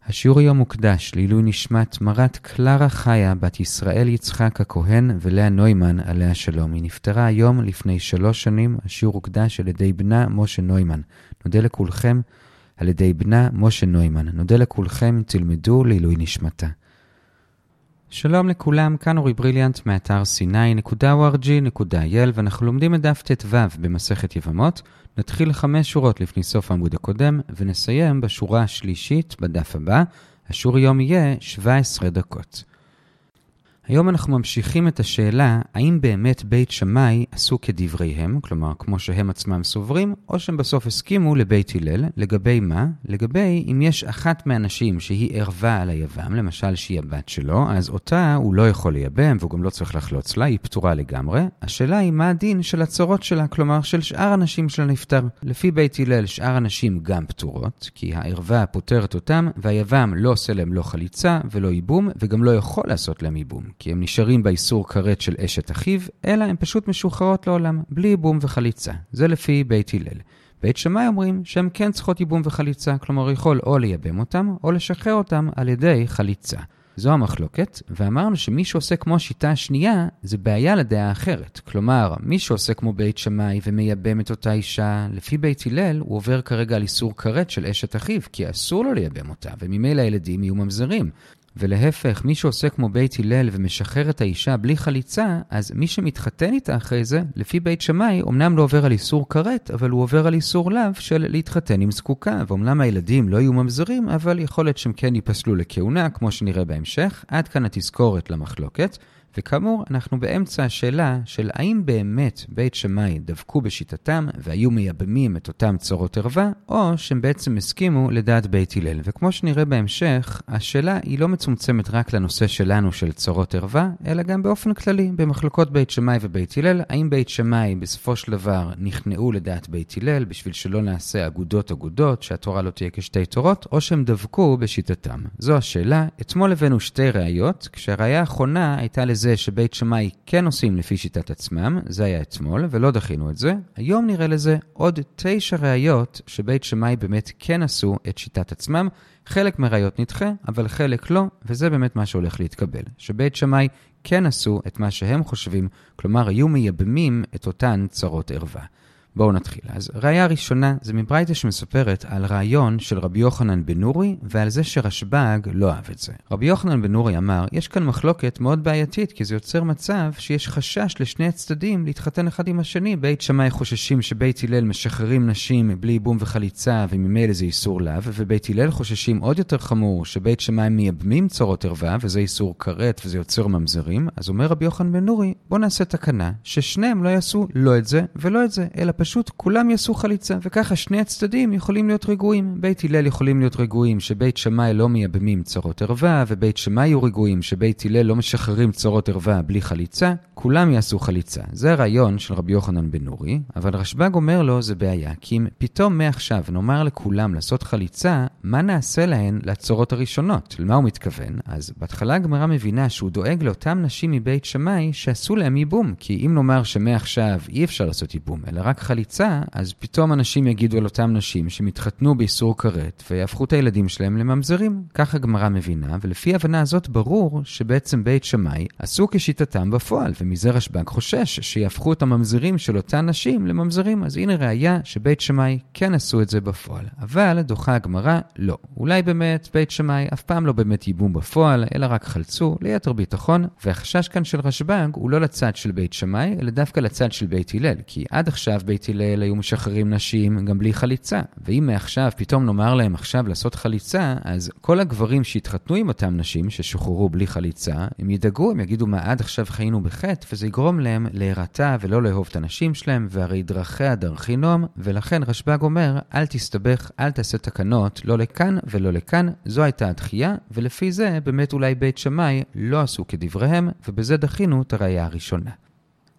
השיעור היום מוקדש לעילוי נשמת מרת קלרה חיה בת ישראל יצחק הכהן ולאה נוימן עליה שלום. היא נפטרה היום לפני 3 שנים. השיעור הוקדש על ידי בנה משה נוימן. נודה לכולכם על ידי בנה משה נוימן. נודה לכולכם, תלמדו לעילוי נשמתה. שלום לכולם, כאן אורי בריליאנט מאתר sinai.org.il ואנחנו לומדים את דף ט"ו במסכת יבמות. נתחיל 5 שורות לפני סוף העמוד הקודם ונסיים בשורה השלישית בדף הבא. השיעור היום יהיה 17 דקות. היום אנחנו ממשיכים את השאלה האם באמת בית שמאי עשו כדבריהם, כלומר כמו שהם עצמם סוברים, או שהם בסוף הסכימו לבית הלל. לגבי מה? לגבי אם יש אחת מהנשים שהיא ערבה על היבם, למשל שהיא הבת שלו, אז אותה הוא לא יכול לייבם והוא גם לא צריך לחלוץ לה, היא פטורה לגמרי. השאלה היא מה הדין של הצורות שלה, כלומר של שאר הנשים של הנפטר. לפי בית הלל שאר הנשים גם פטורות, כי הערבה פותרת אותם והיבם לא עושה להם לא חליצה ולא ייבום וגם לא יכול לעשות להם ייבום. כי הם נשארים באיסור כרת של אשת אחיו, אלא הם פשוט משוחררות לעולם, בלי ייבום וחליצה. זה לפי בית הלל. בית שמאי אומרים שהם כן צריכות ייבום וחליצה, כלומר יכול או לייבם אותם, או לשחרר אותם על ידי חליצה. זו המחלוקת, ואמרנו שמי שעושה כמו השיטה השנייה, זה בעיה לדעה אחרת. כלומר, מי שעושה כמו בית שמאי ומייבם את אותה אישה, לפי בית הלל, הוא עובר כרגע על איסור כרת של אשת אחיו, כי אסור לו לייבם אותה, וממילא הילדים יהיו ממזרים. ולהפך, מי שעושה כמו בית הלל ומשחרר את האישה בלי חליצה, אז מי שמתחתן איתה אחרי זה, לפי בית שמאי, אמנם לא עובר על איסור כרת, אבל הוא עובר על איסור לאו של להתחתן עם זקוקה, ואומנם הילדים לא יהיו ממזרים, אבל יכול להיות שהם כן ייפסלו לכהונה, כמו שנראה בהמשך. עד כאן התזכורת למחלוקת. וכאמור, אנחנו באמצע השאלה של האם באמת בית שמאי דבקו בשיטתם והיו מייבמים את אותם צורות ערווה, או שהם בעצם הסכימו לדעת בית הלל. וכמו שנראה בהמשך, השאלה היא לא מצומצמת רק לנושא שלנו של צורות ערווה, אלא גם באופן כללי, במחלוקות בית שמאי ובית הלל, האם בית שמאי בסופו של דבר נכנעו לדעת בית הלל בשביל שלא נעשה אגודות, שהתורה לא תהיה כשתי תורות, או שהם דבקו בשיטתם. זו השאלה. אתמול הבאנו 2 ראיות, כשהראיה האחרונה הייתה זה שבית שמאי כן עושים לפי שיטת עצמם, זה היה אתמול, ולא דחינו את זה. היום נראה לזה עוד 9 ראיות שבית שמאי באמת כן עשו את שיטת עצמם. חלק מהראיות נדחה, אבל חלק לא, וזה באמת מה שהולך להתקבל. שבית שמאי כן עשו את מה שהם חושבים, כלומר היו מייבמים את אותן צרות ערווה. בואו נתחיל. אז ראיה ראשונה זה מברייתא שמספרת על רעיון של רבי יוחנן בן נורי ועל זה שרשב"ג לא אהב את זה. רבי יוחנן בן נורי אמר, יש כאן מחלוקת מאוד בעייתית כי זה יוצר מצב שיש חשש לשני הצדדים להתחתן אחד עם השני. בית שמאי חוששים שבית הלל משחררים נשים בלי ייבום וחליצה וממילא זה איסור לאו, ובית הלל חוששים עוד יותר חמור שבית שמאי מייבמים צורות ערווה וזה איסור כרת וזה יוצר ממזרים. אז אומר רבי יוחנן בן נורי, בוא נעשה תקנה ששניהם לא יעשו לא את זה ולא את זה, אלא פשוט כולם יעשו חליצה, וככה שני הצדדים יכולים להיות רגועים. בית הלל יכולים להיות רגועים שבית שמאי לא מייבמים צורות ערווה, ובית שמאי יהיו רגועים שבית הלל לא משחררים צורות ערווה בלי חליצה. כולם יעשו חליצה. זה הרעיון של רבי יוחנן בן נורי, אבל רשב"ג אומר לו זה בעיה, כי אם פתאום מעכשיו נאמר לכולם לעשות חליצה, מה נעשה להן לצורות הראשונות? למה הוא מתכוון? אז בהתחלה הגמרא מבינה שהוא דואג לאותם נשים מבית שמאי שעשו להם ייבום, כי אם נאמר שמעכשיו אי אפשר לעשות ייבום, אלא רק חליצה, אז פתאום אנשים יגידו על אותם נשים שמתחתנו באיסור כרת ויהפכו את הילדים שלהם לממזרים. כך הגמרא מבינה, ולפי ההבנה הזאת ברור שבעצם בית שמאי עשו כשיטתם בפועל, ומזה רשב"ג חושש שיהפכו את הממזרים של אותן נשים לממזרים. אז הנה ראיה שבית שמאי כן עשו את זה בפועל. אבל דוחה הגמרא לא. אולי באמת בית שמאי אף פעם לא באמת ייבום בפועל, אלא רק חלצו ליתר ביטחון, והחשש כאן של רשב"ג הוא לא לצד של בית שמאי, אלא דווקא לצד של בית הלל, כי עד עכשיו בית הלל היו משחררים נשים גם בלי חליצה. ואם מעכשיו פתאום נאמר להם עכשיו לעשות חליצה, אז כל הגברים שהתחתנו עם אותם נשים ששוחררו בלי חליצה, הם ידאגו, הם יגידו מה עד עכשיו חיינו בחטא, וזה יגרום להם להירתע ולא לאהוב את הנשים שלהם, והרי דרכיה דרכי נועם. ולכן רשב"ג אומר, אל תסתבך, אל תעשה תקנות, לא לכאן ולא לכאן. זו הייתה הדחייה, ולפי זה באמת אולי בית שמאי לא עשו כדבריהם, ובזה דחינו את הראיה הראשונה.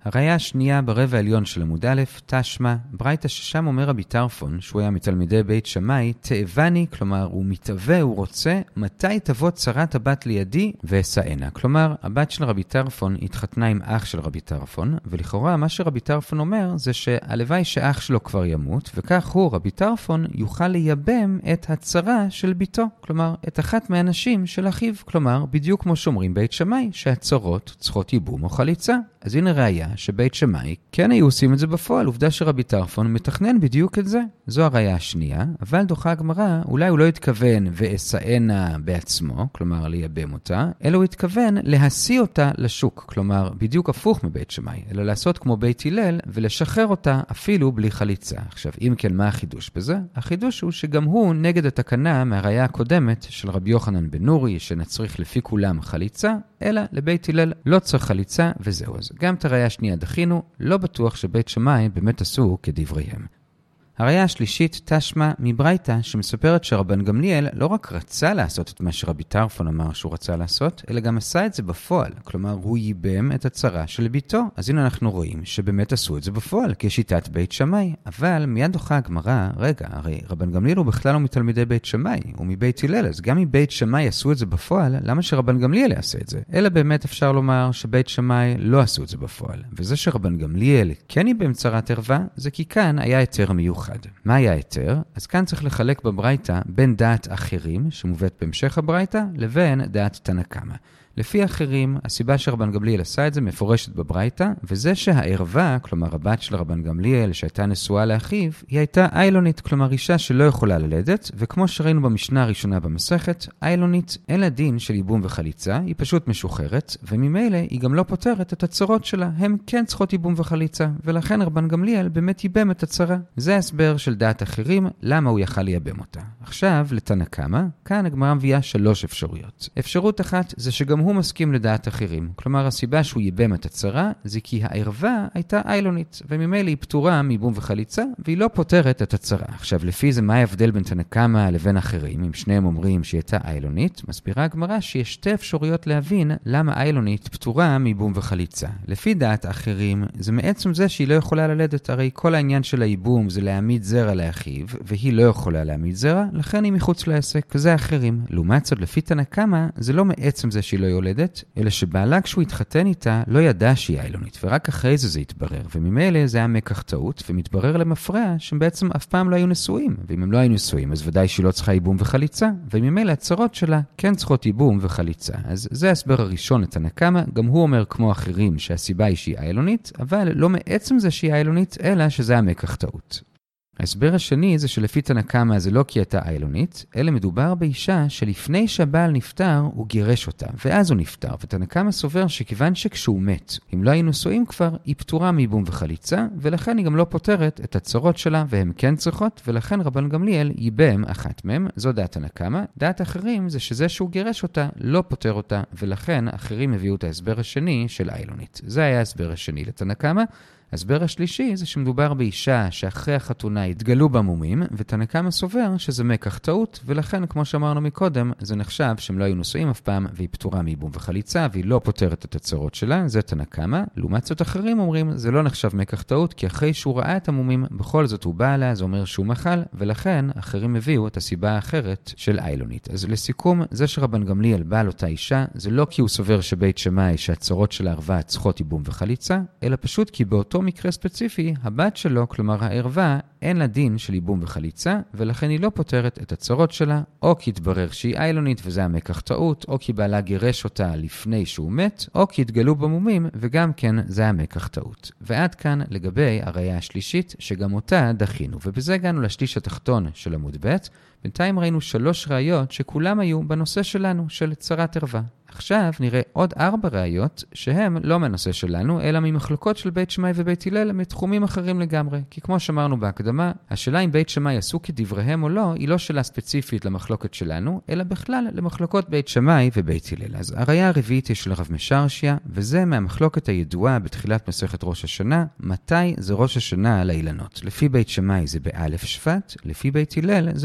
הראיה השנייה ברבע העליון של עמוד א', תשמע, ברייתא ששם אומר רבי טרפון, שהוא היה מתלמידי בית שמאי, תאבני, כלומר הוא מתאווה, הוא רוצה, מתי תבוא צרת הבת לידי ואשאנה. כלומר, הבת של רבי טרפון התחתנה עם אח של רבי טרפון, ולכאורה מה שרבי טרפון אומר זה שהלוואי שאח שלו כבר ימות, וכך הוא, רבי טרפון, יוכל לייבם את הצרה של ביתו, כלומר, את אחת מהנשים של אחיו, כלומר, בדיוק כמו שאומרים בית שמאי, שהצרות צריכות ייבום או חליצה. אז הנה ראיה שבית שמאי כן היו עושים את זה בפועל, עובדה שרבי טרפון מתכנן בדיוק את זה. זו הראיה השנייה, אבל דוחה הגמרא, אולי הוא לא התכוון ואשאנה בעצמו, כלומר לייבם אותה, אלא הוא התכוון להשיא אותה לשוק, כלומר בדיוק הפוך מבית שמאי, אלא לעשות כמו בית הלל ולשחרר אותה אפילו בלי חליצה. עכשיו, אם כן, מה החידוש בזה? החידוש הוא שגם הוא נגד התקנה מהראיה הקודמת של רבי יוחנן בן נורי, שנצריך לפי כולם חליצה, אלא לבית הלל לא צריך חליצה וזהו. אז גם את הראיה השנייה דחינו, לא בטוח שבית שמאי באמת עשו כדבריהם. הראיה השלישית תשמע מברייתא שמספרת שרבן גמליאל לא רק רצה לעשות את מה שרבי טרפון אמר שהוא רצה לעשות, אלא גם עשה את זה בפועל. כלומר, הוא ייבם את הצרה של ביתו. אז הנה אנחנו רואים שבאמת עשו את זה בפועל, כשיטת בית שמאי. אבל מיד דוחה הגמרא, רגע, הרי רבן גמליאל הוא בכלל לא מתלמידי בית שמאי, הוא מבית הלל, אז גם מבית שמאי עשו את זה בפועל, למה שרבן גמליאל יעשה את זה? אלא באמת אפשר לומר שבית שמאי לא עשו את זה בפועל. וזה שרבן גמליאל כן ייבם צרת ערווה, זה כי כאן היה היתר מיוחד. מה היה היתר? אז כאן צריך לחלק בברייתא בין דעת אחרים, שמובאת בהמשך הברייתא, לבין דעת תנא קמא. לפי אחרים, הסיבה שרבן גמליאל עשה את זה מפורשת בברייתא, וזה שהערווה, כלומר הבת של רבן גמליאל שהייתה נשואה לאחיו, היא הייתה איילונית, כלומר אישה שלא יכולה ללדת, וכמו שראינו במשנה הראשונה במסכת, איילונית אין לה דין של ייבום וחליצה, היא פשוט משוחררת, וממילא היא גם לא פותרת את הצרות שלה, הם כן צריכות ייבום וחליצה, ולכן רבן גמליאל באמת ייבם את הצרה. זה ההסבר של דעת אחרים, למה הוא יכל לייבם אותה. עכשיו, לתנא קמא, כאן הגמרא מביאה 3 אפשרויות. אפשרות אחת זה שגם הוא מסכים לדעת אחרים. כלומר, הסיבה שהוא ייבם את הצרה זה כי הערווה הייתה איילונית, וממילא היא פטורה מייבום וחליצה, והיא לא פותרת את הצרה. עכשיו, לפי זה מה ההבדל בין תנא קמא לבין אחרים? אם שניהם אומרים שהיא הייתה איילונית, מסבירה הגמרא שיש 2 אפשרויות להבין למה איילונית פטורה מייבום וחליצה. לפי דעת אחרים, זה מעצם זה שהיא לא יכולה ללדת, הרי כל העניין של הייבום זה להעמיד זרע לאחיו, והיא לא יכולה להעמיד זרע, לכן היא מחוץ לעסק, וזה אחרים. לעומת זאת, לפי תנא קמא, זה לא מעצם זה שהיא לא יולדת, אלא שבעלה כשהוא התחתן איתה לא ידע שהיא איילונית, ורק אחרי זה התברר, וממילא זה היה מקח טעות, ומתברר למפרע שהם בעצם אף פעם לא היו נשואים, ואם הם לא היו נשואים, אז ודאי שהיא לא צריכה ייבום וחליצה, וממילא הצרות שלה כן צריכות ייבום וחליצה. אז זה ההסבר הראשון לתנא קמא, גם הוא אומר כמו אחרים שהסיבה היא שהיא איילונית, אבל לא מעצם זה שהיא איילונית, אלא שזה היה מקח טעות. ההסבר השני זה שלפי תנא קמא זה לא כי הייתה איילונית, אלא מדובר באישה שלפני שהבעל נפטר הוא גירש אותה, ואז הוא נפטר, ותנא קמא סובר שכיוון שכשהוא מת, אם לא היינו נשואים כבר, היא פטורה מייבום וחליצה, ולכן היא גם לא פותרת את הצרות שלה, והן כן צריכות, ולכן רבן גמליאל ייבם אחת מהם, זו דעת תנא קמא. דעת אחרים זה שזה שהוא גירש אותה, לא פותר אותה, ולכן אחרים הביאו את ההסבר השני של איילונית. זה היה ההסבר השני לתנא קמא. ההסבר השלישי זה שמדובר באישה שאחרי החתונה התגלו בה מומים, ותנא קמא סובר שזה מקח טעות, ולכן כמו שאמרנו מקודם, זה נחשב שהם לא היו נשואים אף פעם, והיא פטורה מייבום וחליצה, והיא לא פותרת את הצרות שלה, זה תנא קמא. לעומת זאת אחרים אומרים, זה לא נחשב מקח טעות, כי אחרי שהוא ראה את המומים, בכל זאת הוא בא לה, זה אומר שהוא מחל, ולכן אחרים הביאו את הסיבה האחרת של איילונית. אז לסיכום, זה שרבן גמליאל בא על אותה אישה, זה לא כי הוא סובר שבית שמאי שהצרות של הערווה צריכות ייבום וחליצה, אלא פשוט כי באותו מקרה ספציפי, הבת שלו, כלומר הערווה, אין לה דין של ייבום וחליצה, ולכן היא לא פותרת את הצרות שלה, או כי התברר שהיא איילונית וזה המקח טעות, או כי בעלה גירש אותה לפני שהוא מת, או כי התגלו במומים, וגם כן זה המקח טעות. ועד כאן לגבי הראיה השלישית, שגם אותה דחינו, ובזה הגענו לשליש התחתון של עמוד ב'. בינתיים ראינו 3 ראיות שכולם היו בנושא שלנו, של צרת ערווה. עכשיו נראה עוד 4 ראיות שהם לא מהנושא שלנו, אלא ממחלוקות של בית שמאי ובית הלל מתחומים אחרים לגמרי. כי כמו שאמרנו בהקדמה, השאלה אם בית שמאי עשו כדבריהם או לא, היא לא שאלה ספציפית למחלוקת שלנו, אלא בכלל למחלוקות בית שמאי ובית הלל. אז הראיה הרביעית היא של רב משרשיה, וזה מהמחלוקת הידועה בתחילת מסכת ראש השנה, מתי זה ראש השנה לאילנות. לפי בית שמאי זה באלף שבט, לפי בית הלל זה בט"ו בשבט.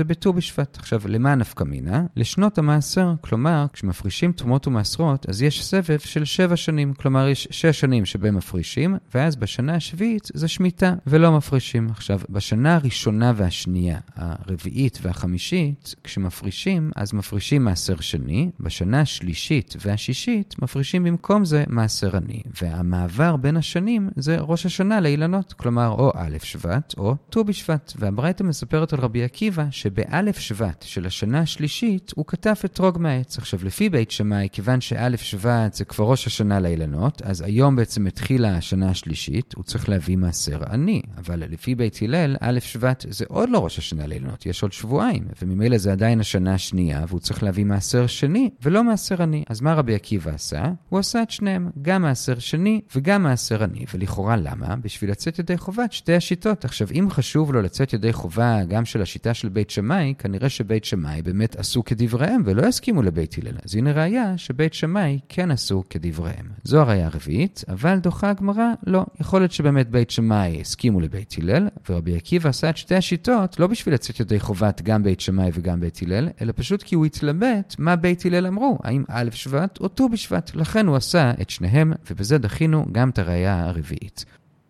בשבט. עכשיו, למה נפקא מינה? לשנות המעשר, כלומר, כשמפרישים תרומות ומעשרות, אז יש סבב של 7 שנים, כלומר, יש 6 שנים שבהם מפרישים, ואז בשנה השביעית זה שמיטה ולא מפרישים. עכשיו, בשנה הראשונה והשנייה, הרביעית והחמישית, כשמפרישים, אז מפרישים מעשר שני, בשנה השלישית והשישית, מפרישים במקום זה מעשר עני, והמעבר בין השנים זה ראש השנה לאילנות, כלומר, או א' שבט או ט"ו בשבט. והברייתא מספרת על רבי עקיבא שבאלף שבט של השנה השלישית הוא כתב אתרוג מהעץ. עכשיו, לפי בית שמאי, כיוון שאלף שבט זה כבר ראש השנה לאילנות, אז היום בעצם התחילה השנה השלישית, הוא צריך להביא מעשר עני. אבל לפי בית הלל, אלף שבט זה עוד לא ראש השנה לאילנות, יש עוד שבועיים, וממילא זה עדיין השנה השנייה, והוא צריך להביא מעשר שני ולא מעשר עני. אז מה רבי עקיבא עשה? הוא עשה את שניהם, גם מעשר שני וגם מעשר עני. ולכאורה למה? בשביל לצאת ידי חובת שתי השיטות. עכשיו, אם חשוב לו לצאת ידי חובה גם של השיטה של בית שמאי, כנראה שבית שמאי באמת עשו כדבריהם ולא הסכימו לבית הלל. אז הנה ראיה שבית שמאי כן עשו כדבריהם. זו הראיה הרביעית, אבל דוחה הגמרא לא. יכול להיות שבאמת בית שמאי הסכימו לבית הלל, ורבי עקיבא עשה את שתי השיטות לא בשביל לצאת ידי חובת גם בית שמאי וגם בית הלל, אלא פשוט כי הוא התלבט מה בית הלל אמרו, האם א' שבט או ט"ו בשבט. לכן הוא עשה את שניהם, ובזה דחינו גם את הראיה הרביעית.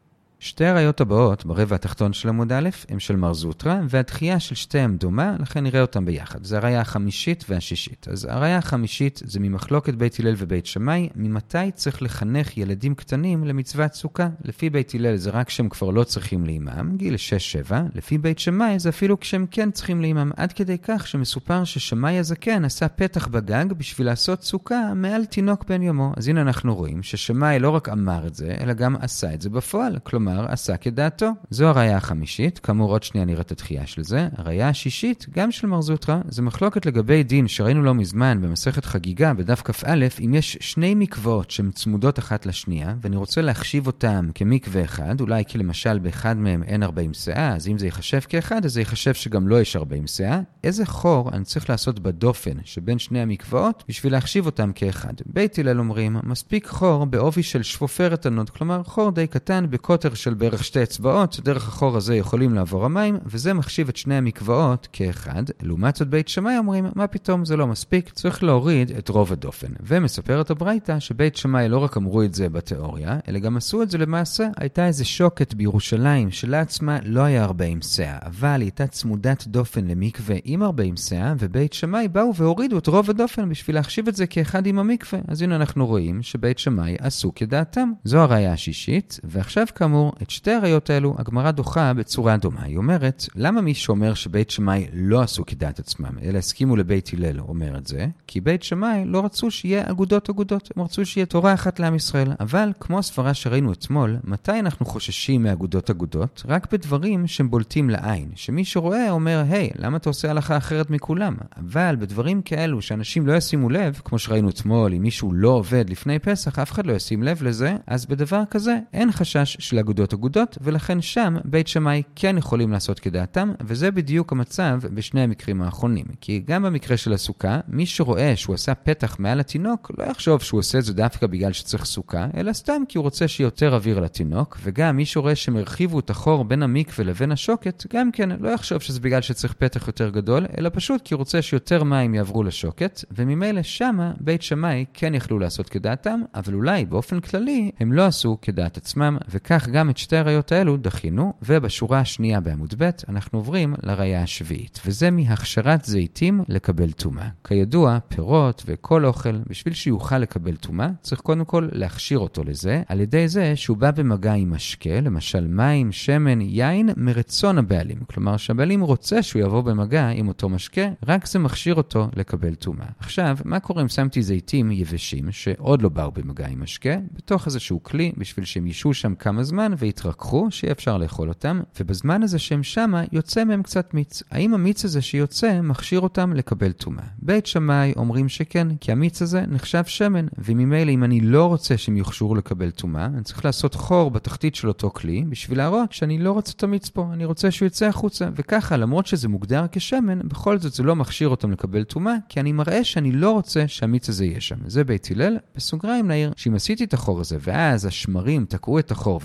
שתי הראיות הבאות ברבע התחתון של עמוד א' הם של מר זוטרא, והדחייה של שתיהם דומה, לכן נראה אותם ביחד. זה הראיה החמישית והשישית. אז הראיה החמישית זה ממחלוקת בית הלל ובית שמאי, ממתי צריך לחנך ילדים קטנים למצוות סוכה. לפי בית הלל זה רק כשהם כבר לא צריכים לאימם, גיל 6-7, לפי בית שמאי זה אפילו כשהם כן צריכים לאימם, עד כדי כך שמסופר ששמאי הזקן עשה פתח בגג בשביל לעשות סוכה מעל תינוק בן יומו. אז הנה אנחנו רואים ששמאי לא רק אמר את זה, אלא גם עשה את זה בפועל. כלומר, עשה כדעתו. זו הראיה החמישית, כאמור עוד שנייה נראה את התחייה של זה. הראיה השישית, גם של מר זוטרא, זה מחלוקת לגבי דין שראינו לא מזמן במסכת חגיגה בדף כ"א, אם יש שני מקוואות שהן צמודות אחת לשנייה, ואני רוצה להחשיב אותם כמקווה אחד, אולי כי למשל באחד מהם אין 40 שאה, אז אם זה יחשב כאחד, אז זה יחשב שגם לא יש 40 שאה. איזה חור אני צריך לעשות בדופן שבין שני המקוואות בשביל להחשיב אותם כאחד? בית הלל אומרים, מספיק חור בעובי של שפופרת ענוד, כלומר חור די קטן בקוטר של בערך 2 אצבעות, דרך החור הזה יכולים לעבור המים, וזה מחשיב את שני המקוואות כאחד. לעומת זאת בית שמאי אומרים, מה פתאום, זה לא מספיק, צריך להוריד את רוב הדופן. ומספרת הברייתא שבית שמאי לא רק אמרו את זה בתיאוריה, אלא גם עשו את זה למעשה. הייתה איזה שוקת בירושלים שלעצמה לא היה 40 שאה, אבל היא הייתה צמודת דופן למקווה עם 40 שאה, ובית שמאי באו והורידו את רוב הדופן בשביל להחשיב את זה כאחד עם המקווה. אז הנה אנחנו רואים שבית שמאי עשו כדעתם. זו הראיה השישית, ועכשיו כאמור את שתי הראיות האלו הגמרא דוחה בצורה דומה. היא אומרת, למה מי שאומר שבית שמאי לא עשו כדעת עצמם, אלא הסכימו לבית הלל אומר את זה? כי בית שמאי לא רצו שיהיה אגודות, הם רצו שיהיה תורה אחת לעם ישראל. אבל כמו הסברה שראינו אתמול, מתי אנחנו חוששים מאגודות? רק בדברים שהם בולטים לעין, שמי שרואה אומר, היי, למה אתה עושה הלכה אחרת מכולם? אבל בדברים כאלו שאנשים לא ישימו לב, כמו שראינו אתמול, אם מישהו לא עובד לפני פסח, אף אחד לא ישים לב לזה, אז בדבר כזה אין חשש של אגודות, ולכן שם בית שמאי כן יכולים לעשות כדעתם, וזה בדיוק המצב בשני המקרים האחרונים. כי גם במקרה של הסוכה, מי שרואה שהוא עשה פתח מעל התינוק, לא יחשוב שהוא עושה את זה דווקא בגלל שצריך סוכה, אלא סתם כי הוא רוצה שיותר אוויר לתינוק, וגם מי שרואה שמרחיבו את החור בין המקווה לבין השוקת, גם כן לא יחשוב שזה בגלל שצריך פתח יותר גדול, אלא פשוט כי הוא רוצה שיותר מים יעברו לשוקת, וממילא שמה בית שמאי כן יכלו לעשות כדעתם, אבל אולי באופן כללי הם לא עשו כדעת עצמם, וכך גם את שתי הראיות האלו דחינו, ובשורה השנייה בעמוד ב' אנחנו עוברים לראיה השביעית, וזה מהכשרת זיתים לקבל טומאה. כידוע, פירות וכל אוכל, בשביל שיוכל לקבל טומאה, צריך קודם כל להכשיר אותו לזה, על ידי זה שהוא בא במגע עם משקה, למשל מים, שמן, יין, מרצון הבעלים. כלומר, שהבעלים רוצה שהוא יבוא במגע עם אותו משקה, רק זה מכשיר אותו לקבל טומאה. עכשיו, מה קורה אם שמתי זיתים יבשים שעוד לא באו במגע עם משקה, בתוך איזשהו כלי, בשביל שהם ישו שם כמה זמן ויתרככו, שיהיה אפשר לאכול אותם, ובזמן הזה שהם שמה יוצא מהם קצת מיץ. האם המיץ הזה שיוצא מכשיר אותם לקבל טומאה? בית שמאי אומרים שכן, כי המיץ הזה נחשב שמן, וממילא אם אני לא רוצה שהם יוכשרו לקבל טומאה, אני צריך לעשות חור בתחתית של אותו כלי, בשביל להראות שאני לא רוצה את המיץ פה, אני רוצה שהוא יצא החוצה, וככה למרות שזה מוגדר כשמן, בכל זאת זה לא מכשיר אותם לקבל טומאה, כי אני מראה שאני לא רוצה שהמיץ הזה יהיה שם. זה בית הלל. בסוגריים נעיר שאם עשיתי את החור הזה, ואז השמרים תקעו את החור, ובכל זאת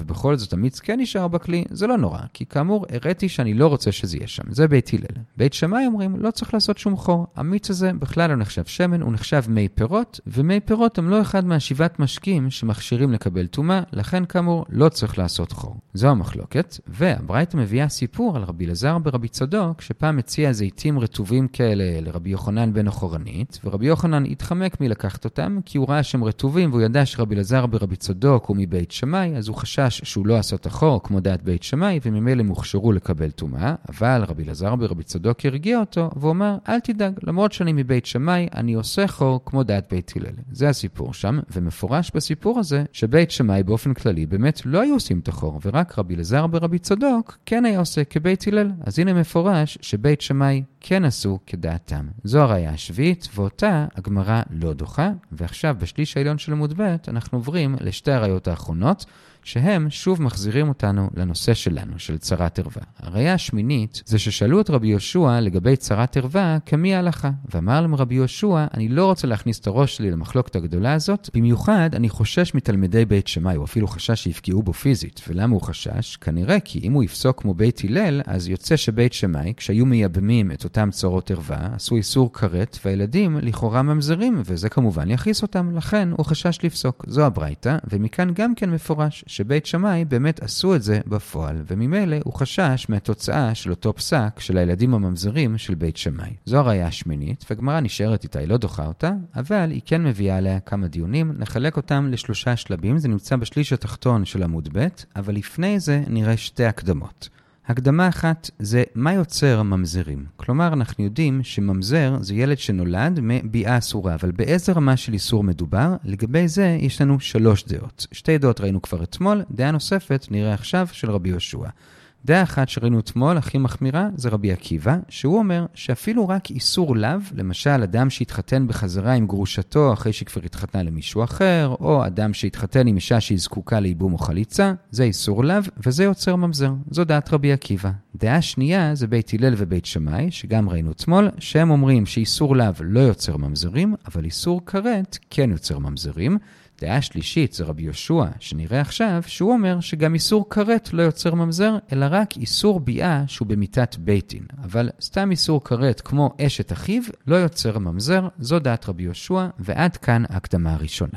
זאת המיץ כן נשאר בכלי, זה לא נורא, כי כאמור הראיתי שאני לא רוצה שזה יהיה שם. זה בית הלל. בית שמאי אומרים, לא צריך לעשות שום חור. המיץ הזה בכלל לא נחשב שמן, הוא נחשב מי פירות, ומי פירות הם לא אחד מהשבעת משקים שמכשירים לקבל טומאה, לכן כאמור לא צריך לעשות חור. זו המחלוקת, והברייתא מביאה סיפור על רבי אלעזר ברבי צדוק, שפעם הציע זיתים רטובים כאלה לרבי יוחנן בן החורנית, ורבי יוחנן התחמק מלקחת אותם, כי הוא ראה שהם רטובים, והוא ידע שרבי אלעזר ברבי צדוק הוא מבית שמאי, אז הוא חשש שהוא לא עשה את החור כמו דעת בית שמאי, וממילא הם הוכשרו לקבל טומאה, אבל רבי אלעזר ברבי צדוק הרגיע אותו, והוא אומר, אל תדאג, למרות שאני מבית שמאי, אני עושה חור כמו דעת בית הלל. זה הסיפור שם, ומפורש בסיפור הזה, שבית שמאי באופן כללי באמת לא היו עושים את החור, ורק רבי אלעזר ברבי צדוק כן היה עושה כבית הלל. אז הנה מפורש שבית שמאי כן עשו כדעתם. זו הראיה השביעית, ואותה הגמרא לא דוחה, ועכשיו בשליש העליון של עמוד ב' אנחנו עוברים לשתי הראיות האחרונות, שהם שוב מחזירים אותנו לנושא שלנו, של צרת ערווה. הראיה השמינית זה ששאלו את רבי יהושע לגבי צרת ערווה כמי ההלכה, ואמר להם רבי יהושע, אני לא רוצה להכניס את הראש שלי למחלוקת הגדולה הזאת, במיוחד אני חושש מתלמידי בית שמאי, הוא אפילו חשש שיפגעו בו פיזית. ולמה הוא חשש? כנראה כי אם הוא יפסוק כמו בית הלל, אז יוצא שבית שמאי, כשהיו מייבמים את אותם צרות ערווה, עשו איסור כרת, והילדים לכאורה ממזרים, וזה כמובן יכעיס אותם, לכן הוא חשש לפסוק. זו הברייתא, ומכאן גם כן מפורש שבית שמאי באמת עשו את זה בפועל, וממילא הוא חשש מהתוצאה של אותו פסק של הילדים הממזרים של בית שמאי. זו הראיה השמינית, והגמרא נשארת איתה, היא לא דוחה אותה, אבל היא כן מביאה עליה כמה דיונים, נחלק אותם לשלושה שלבים, זה נמצא בשליש התחתון של עמוד ב', אבל לפני זה נראה שתי הקדמות. הקדמה אחת זה מה יוצר ממזרים. כלומר, אנחנו יודעים שממזר זה ילד שנולד מביאה אסורה, אבל באיזה רמה של איסור מדובר? לגבי זה יש לנו 3 דעות. 2 דעות ראינו כבר אתמול, דעה נוספת נראה עכשיו של רבי יהושע. דעה אחת שראינו אתמול, הכי מחמירה, זה רבי עקיבא, שהוא אומר שאפילו רק איסור לאו, למשל אדם שהתחתן בחזרה עם גרושתו אחרי שכבר התחתנה למישהו אחר, או אדם שהתחתן עם אישה שהיא זקוקה לייבום או חליצה, זה איסור לאו, וזה יוצר ממזר. זו דעת רבי עקיבא. דעה שנייה זה בית הלל ובית שמאי, שגם ראינו אתמול, שהם אומרים שאיסור לאו לא יוצר ממזרים, אבל איסור כרת כן יוצר ממזרים. דעה שלישית זה רבי יהושע, שנראה עכשיו, שהוא אומר שגם איסור כרת לא יוצר ממזר, אלא רק איסור ביאה שהוא במיתת בית דין. אבל סתם איסור כרת כמו אשת אחיו לא יוצר ממזר, זו דעת רבי יהושע, ועד כאן ההקדמה הראשונה.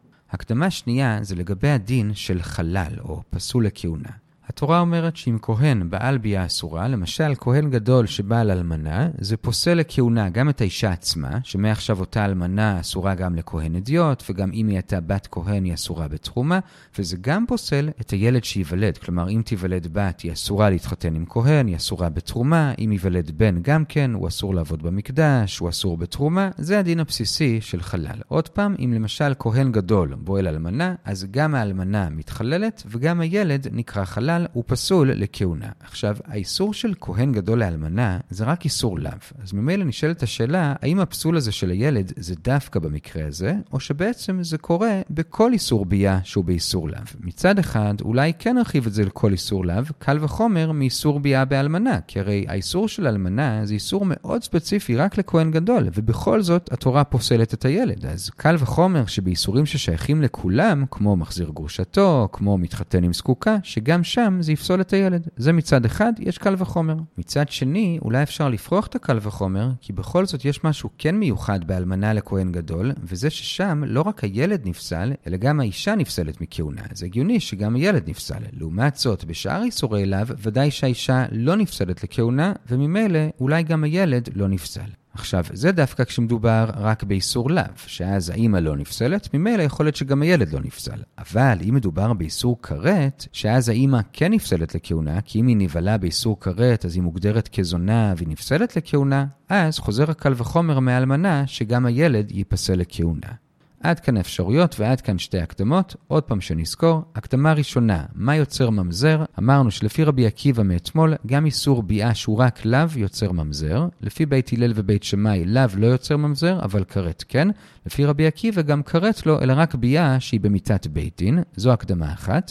הקדמה שנייה זה לגבי הדין של חלל או פסול לכהונה. התורה אומרת שאם כהן בעל ביאה אסורה, למשל כהן גדול שבעל אלמנה, זה פוסל לכהונה גם את האישה עצמה, שמעכשיו אותה אלמנה אסורה גם לכהן אדיוט, וגם אם היא הייתה בת כהן היא אסורה בתרומה, וזה גם פוסל את הילד שיוולד. כלומר, אם תיוולד בת היא אסורה להתחתן עם כהן, היא אסורה בתרומה, אם ייוולד בן גם כן, הוא אסור לעבוד במקדש, הוא אסור בתרומה, זה הדין הבסיסי של חלל. עוד פעם, אם למשל כהן גדול בועל אלמנה, אז גם האלמנה מתחללת, וגם הילד נקרא חלל, הוא פסול לכהונה. עכשיו, האיסור של כהן גדול לאלמנה זה רק איסור לאו. אז ממילא נשאלת השאלה, האם הפסול הזה של הילד זה דווקא במקרה הזה, או שבעצם זה קורה בכל איסור ביאה שהוא באיסור לאו. מצד אחד, אולי כן נרחיב את זה לכל איסור לאו, קל וחומר מאיסור ביאה באלמנה, כי הרי האיסור של אלמנה זה איסור מאוד ספציפי רק לכהן גדול, ובכל זאת התורה פוסלת את הילד. אז קל וחומר שבאיסורים ששייכים לכולם, כמו מחזיר גרושתו, כמו מתחתן עם זקוקה, שגם שם זה יפסול את הילד. זה מצד אחד, יש קל וחומר. מצד שני, אולי אפשר לפרוח את הקל וחומר, כי בכל זאת יש משהו כן מיוחד באלמנה לכהן גדול, וזה ששם לא רק הילד נפסל, אלא גם האישה נפסלת מכהונה. זה הגיוני שגם הילד נפסל. לעומת זאת, בשאר איסורי לאו, ודאי שהאישה לא נפסלת לכהונה, וממילא אולי גם הילד לא נפסל. עכשיו, זה דווקא כשמדובר רק באיסור לאו, שאז האמא לא נפסלת, ממילא יכול להיות שגם הילד לא נפסל. אבל אם מדובר באיסור כרת, שאז האמא כן נפסלת לכהונה, כי אם היא נבלה באיסור כרת, אז היא מוגדרת כזונה והיא נפסלת לכהונה, אז חוזר הקל וחומר מהאלמנה שגם הילד ייפסל לכהונה. עד כאן אפשרויות ועד כאן שתי הקדמות. עוד פעם שנזכור, הקדמה ראשונה, מה יוצר ממזר? אמרנו שלפי רבי עקיבא מאתמול, גם איסור ביאה שהוא רק לאו יוצר ממזר. לפי בית הלל ובית שמאי, לאו לא יוצר ממזר, אבל כרת כן. לפי רבי עקיבא גם כרת לא, אלא רק ביאה שהיא במיתת בית דין. זו הקדמה אחת.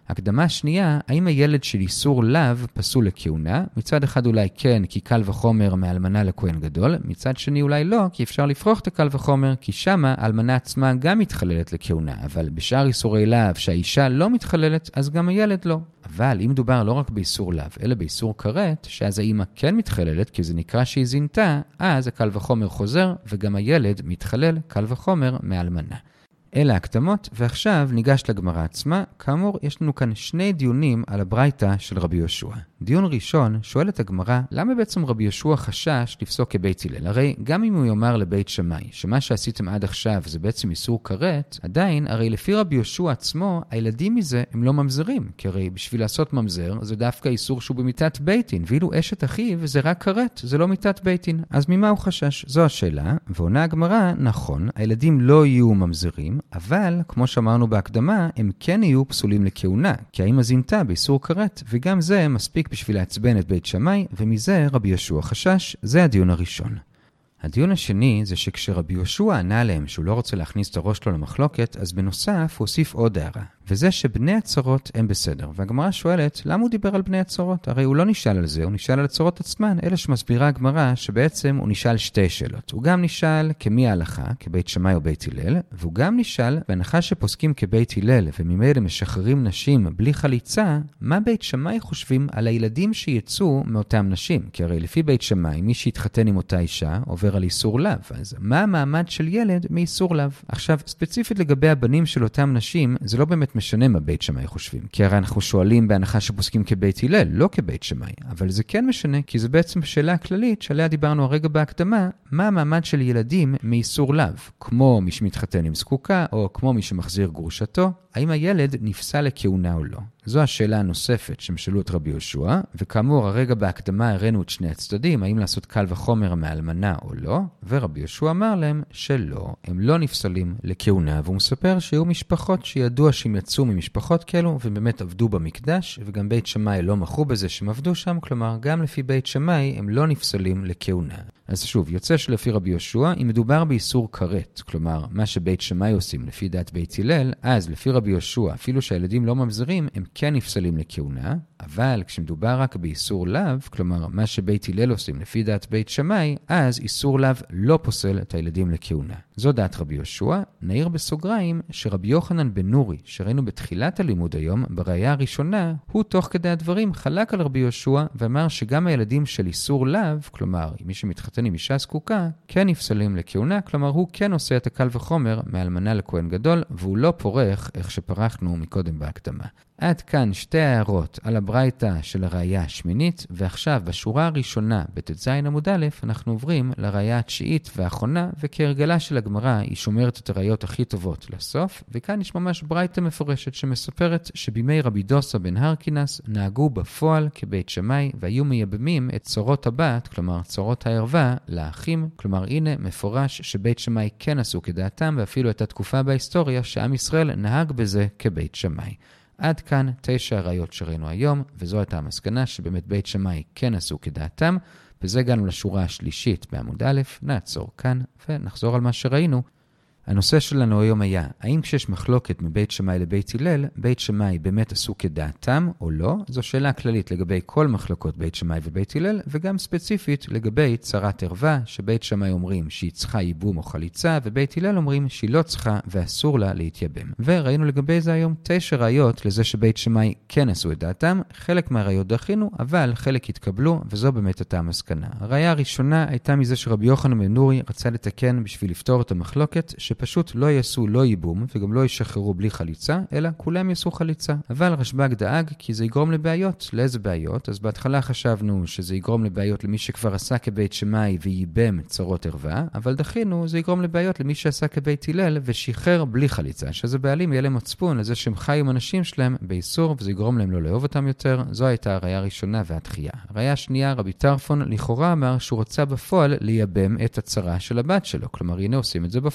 הקדמה שנייה, האם הילד של איסור לאו פסול לכהונה? מצד אחד אולי כן, כי קל וחומר מאלמנה לכהן גדול, מצד שני אולי לא, כי אפשר לפרוח את הקל וחומר, כי שמה האלמנה עצמה גם מתחללת לכהונה, אבל בשאר איסורי לאו שהאישה לא מתחללת, אז גם הילד לא. אבל אם מדובר לא רק באיסור לאו, אלא באיסור כרת, שאז האמא כן מתחללת, כי זה נקרא שהיא זינתה, אז הקל וחומר חוזר, וגם הילד מתחלל קל וחומר מאלמנה. אלה הקדמות, ועכשיו ניגש לגמרא עצמה. כאמור, יש לנו כאן שני דיונים על הברייתא של רבי יהושע. דיון ראשון, שואלת הגמרא, למה בעצם רבי יהושע חשש לפסוק כבית הלל? הרי גם אם הוא יאמר לבית שמאי, שמה שעשיתם עד עכשיו זה בעצם איסור כרת, עדיין, הרי לפי רבי יהושע עצמו, הילדים מזה הם לא ממזרים, כי הרי בשביל לעשות ממזר, זה דווקא איסור שהוא במיתת ביתין, ואילו אשת אחיו זה רק כרת, זה לא מיתת ביתין. אז ממה הוא חשש? זו השאלה, ועונה הגמרא, נכון, הילדים לא יהיו ממזרים, אבל, כמו שאמרנו בהקדמה, הם כן יהיו פסולים לכהונה, כי האמא זינתה באיסור כרת, וגם זה מספיק בשביל לעצבן את בית שמאי, ומזה רבי יהושע חשש. זה הדיון הראשון. הדיון השני זה שכשרבי יהושע ענה להם שהוא לא רוצה להכניס את הראש שלו למחלוקת, אז בנוסף הוא הוסיף עוד הערה. וזה שבני הצרות הם בסדר. והגמרא שואלת, למה הוא דיבר על בני הצרות? הרי הוא לא נשאל על זה, הוא נשאל על הצרות עצמן. אלה שמסבירה הגמרא שבעצם הוא נשאל שתי שאלות. הוא גם נשאל כמי ההלכה, כבית שמאי או בית הלל, והוא גם נשאל, בהנחה שפוסקים כבית הלל וממילא משחררים נשים בלי חליצה, מה בית שמאי חושבים על הילדים שיצאו מאותם נשים? כי הרי לפי בית שמאי, מי שהתחתן עם אותה אישה עובר על איסור לאו. אז מה המעמד של ילד מאיסור לאו? עכשיו, ספציפית לגבי הבנים של אותם נשים, זה לא באמת משנה מה בית שמאי חושבים. כי הרי אנחנו שואלים בהנחה שפוסקים כבית הלל, לא כבית שמאי. אבל זה כן משנה, כי זה בעצם שאלה כללית שעליה דיברנו הרגע בהקדמה, מה המעמד של ילדים מאיסור לאו? כמו מי שמתחתן עם זקוקה, או כמו מי שמחזיר גרושתו, האם הילד נפסל לכהונה או לא? זו השאלה הנוספת שמשאלו את רבי יהושע, וכאמור הרגע בהקדמה הראינו את שני הצדדים, האם לעשות קל וחומר מאלמנה או לא, ורבי יהושע אמר להם שלא, הם לא נפסלים לכהונה, והוא מספר שהיו משפחות שידוע שהם יצאו ממשפחות כאלו, ובאמת עבדו במקדש, וגם בית שמאי לא מכרו בזה שהם עבדו שם, כלומר גם לפי בית שמאי הם לא נפסלים לכהונה. אז שוב, יוצא שלפי רבי יהושע, אם מדובר באיסור כרת, כלומר, מה שבית שמאי עושים לפי דעת בית הלל, אז לפי רבי יהושע, אפילו שהילדים לא ממזרים, הם כן נפסלים לכהונה, אבל כשמדובר רק באיסור לאו, כלומר, מה שבית הלל עושים לפי דעת בית שמאי, אז איסור לאו לא פוסל את הילדים לכהונה. זו דעת רבי יהושע. נעיר בסוגריים שרבי יוחנן בן נורי, שראינו בתחילת הלימוד היום, בראיה הראשונה, הוא תוך כדי הדברים חלק על רבי יהושע, ואמר שגם הילדים של איסור לאו, כלומר, מי שמתחתן עם אישה זקוקה, כן נפסלים לכהונה, כלומר, הוא כן עושה את הקל וחומר מאלמנה לכהן גדול, והוא לא פורח איך שפרחנו מקודם בהקדמה. עד כאן שתי הערות על הברייתא של הראיה השמינית, ועכשיו בשורה הראשונה בט"ז עמוד א' אנחנו עוברים לראיה התשיעית והאחרונה, וכהרגלה של הגמרא היא שומרת את הראיות הכי טובות לסוף, וכאן יש ממש ברייתא מפורשת שמספרת שבימי רבי דוסה בן הרקינס נהגו בפועל כבית שמאי, והיו מייבמים את צורות הבת, כלומר צורות הערווה, לאחים, כלומר הנה מפורש שבית שמאי כן עשו כדעתם, ואפילו את התקופה בהיסטוריה שעם ישראל נהג בזה כבית שמאי. עד כאן 9 הראיות שראינו היום, וזו הייתה המסקנה שבאמת בית שמאי כן עשו כדעתם, וזה הגענו לשורה השלישית בעמוד א', נעצור כאן ונחזור על מה שראינו. הנושא שלנו היום היה, האם כשיש מחלוקת מבית שמאי לבית הלל, בית שמאי באמת עשו כדעתם או לא? זו שאלה כללית לגבי כל מחלוקות בית שמאי ובית הלל, וגם ספציפית לגבי צרת ערווה, שבית שמאי אומרים שהיא צריכה ייבום או חליצה, ובית הלל אומרים שהיא לא צריכה ואסור לה להתייבם. וראינו לגבי זה היום 9 ראיות לזה שבית שמאי כן עשו את דעתם, חלק מהראיות דחינו, אבל חלק התקבלו, וזו באמת הייתה המסקנה. הראיה הראשונה הייתה מזה שרבי יוחנן בן נורי רצה לתקן בשביל לפתור את המחלוקת, שפשוט לא יעשו לא ייבום וגם לא ישחררו בלי חליצה, אלא כולם יעשו חליצה. אבל רשב"ג דאג כי זה יגרום לבעיות. לאיזה בעיות? אז בהתחלה חשבנו שזה יגרום לבעיות למי שכבר עשה כבית שמאי וייבם צרות ערווה, אבל דחינו זה יגרום לבעיות למי שעשה כבית הלל ושחרר בלי חליצה, שזה בעלים יהיה להם מצפון לזה שהם חיו עם אנשים שלהם באיסור, וזה יגרום להם לא לאהוב אותם יותר. זו הייתה הראיה הראשונה והתחייה. הראיה השנייה, רבי טרפון לכאורה אמר שהוא רצה בפועל לייבם את הצרה של הבת שלו, כלומר הנה עושים את זה בפועל, אבל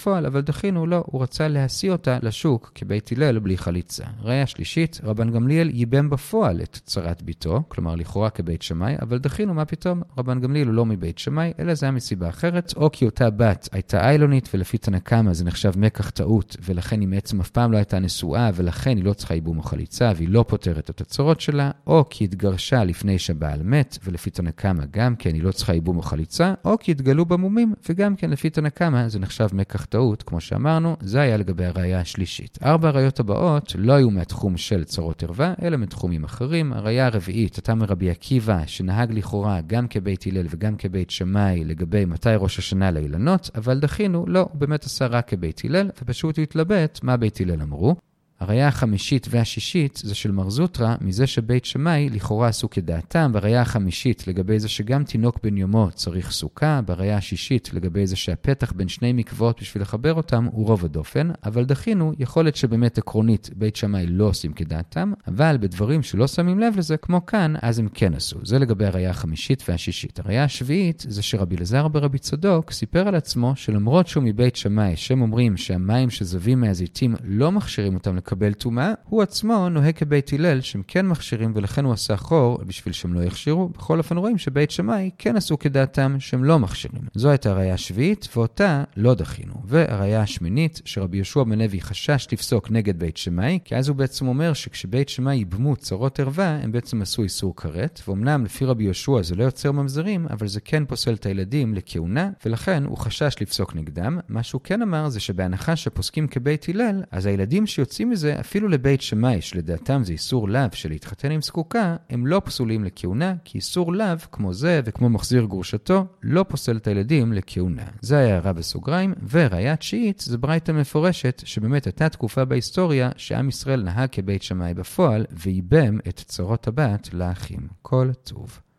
דחינו לא, הוא רצה להשיא אותה לשוק כבית הלל בלי חליצה. ראיה שלישית, רבן גמליאל ייבם בפועל את צרת ביתו, כלומר לכאורה כבית שמאי, אבל דחינו מה פתאום, רבן גמליאל הוא לא מבית שמאי, אלא זה היה מסיבה אחרת, או כי אותה בת הייתה איילונית ולפי תנא קמא זה נחשב מקח טעות, ולכן היא בעצם אף פעם לא הייתה נשואה, ולכן היא לא צריכה ייבום או חליצה, והיא לא פותרת את הצרות שלה, או כי התגרשה לפני שהבעל מת, ולפי תנא קמא גם כן היא לא צריכה ייבום או חליצה, או כי התגלו במומים, וגם כן לפי תנא קמא זה נחשב מקח טעות, כמו שאמרנו, זה היה לגבי הראיה השלישית. 4 הראיות הבאות לא היו מהתחום של צרות ערווה, אלא מתחומים אחרים. הראיה הרביעית, הייתה מרבי עקיבא, שנהג לכאורה גם כבית הלל וגם כבית שמאי לגבי מתי ראש השנה לאילנות, אבל דחינו, לא, הוא באמת עשה רק כבית הלל, ופשוט הוא התלבט מה בית הלל אמרו. הראיה החמישית והשישית זה של מר זוטרא, מזה שבית שמאי לכאורה עשו כדעתם. בראיה החמישית לגבי זה שגם תינוק בן יומו צריך סוכה, בראיה השישית לגבי זה שהפתח בין שני מקוות בשביל לחבר אותם הוא רוב הדופן, אבל דחינו, יכולת שבאמת עקרונית בית שמאי לא עושים כדעתם, אבל בדברים שלא שמים לב לזה, כמו כאן, אז הם כן עשו. זה לגבי הראיה החמישית והשישית. הראיה השביעית זה שרבי אלעזר ברבי צדוק סיפר על עצמו שלמרות שהוא מבית שמאי, שהם אומרים שהמים שזבים מהזיתים לא מכשירים אותם לקבל טומאה, הוא עצמו נוהג כבית הלל שהם כן מכשירים, ולכן הוא עשה חור בשביל שהם לא יכשירו. בכל אופן רואים שבית שמאי כן עשו כדעתם שהם לא מכשירים. זו הייתה הראיה השביעית, ואותה לא דחינו. והראיה השמינית, שרבי יהושע בן לוי חשש לפסוק נגד בית שמאי, כי אז הוא בעצם אומר שכשבית שמאי ייבמו צרות ערווה, הם בעצם עשו איסור כרת, ואומנם לפי רבי יהושע זה לא יוצר ממזרים, אבל זה כן פוסל את הילדים לכהונה, ולכן הוא חשש לפסוק נגדם. מה שהוא כן אמר זה שבהנחה שפוסקים כבית הלל, אז הילדים שיוצאים מזה אפילו לבית שמאי, שלדעתם זה איסור לאו של להתחתן עם זקוקה, הם לא פסולים לכהונה, כי איסור לאו, כמו זה וכמו מחזיר גרושתו, לא פוסל את הילדים לכהונה. זה היה הערה בסוגריים, וראיה תשיעית זה ברייתא מפורשת, שבאמת הייתה תקופה בהיסטוריה שעם ישראל נהג כבית שמאי בפועל, וייבם את צרות הבת לאחים. כל טוב.